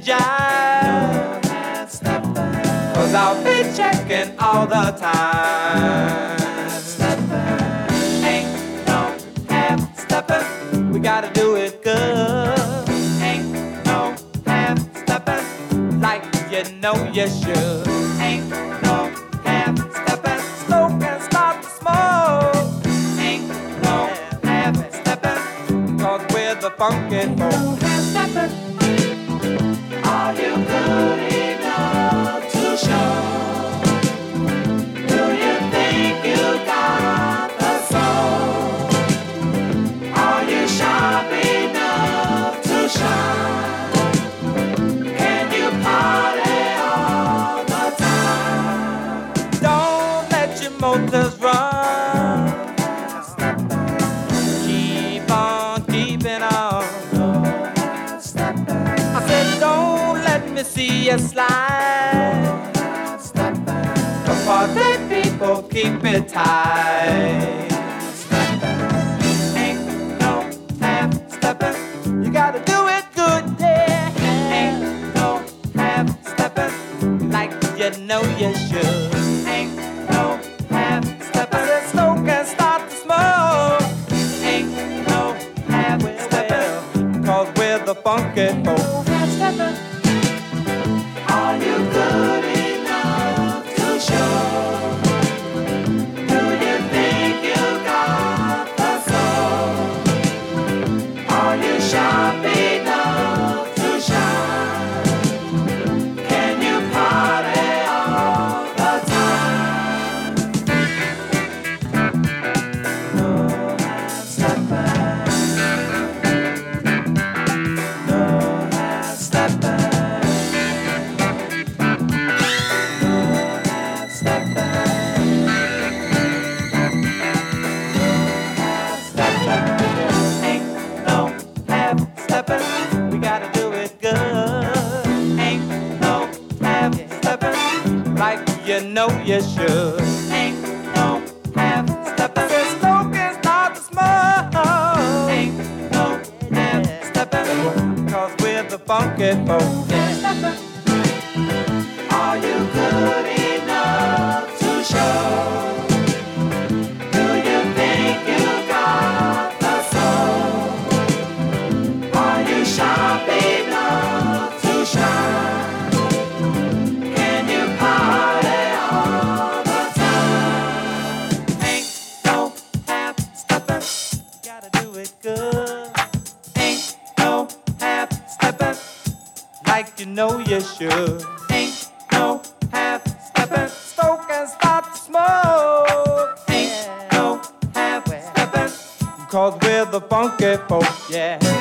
and jive. Cause I'll be checking all the time. Ain't no half-stepping, we gotta do it good. Ain't no half-stepping, like you know you should. Ain't no half-stepping, smoke and start to smoke. Ain't no half-stepping, cause we're the funky folk. Are you good enough to show? Do you think you got the soul? Are you sharp enough to shine? Can you party all the time? Don't let your motors run. Keep on keeping on. I said don't let me see you slide. For the people keep it tight. Ain't no half-stepping, you gotta do it good, yeah. Ain't no half-stepping, like you know you should. Ain't no half-stepping, the smoke can start to smoke. Ain't no half-stepping, cause we're the funky folk. Are you good enough to show? Do you think you got the soul? Are you sharp enough to shine? Can you party all the time? No half-stepping, no half-stepping. We gotta do it good. Ain't no half-stepping, like you know you should. Ain't no half-stepping, the smoke can start to smoke. Ain't no half-stepping, cause we're the funky folk. Yeah. Are you good enough to show? Do you think you got the soul? Are you sharp enough to shine? Can you party all the time? Ain't no half-stepping, gotta do it good. Ain't no half-stepping, like you know you should. Ain't no half-stepping, smoke and start to smoke. Ain't no half-stepping, cause we're the funky folk, yeah.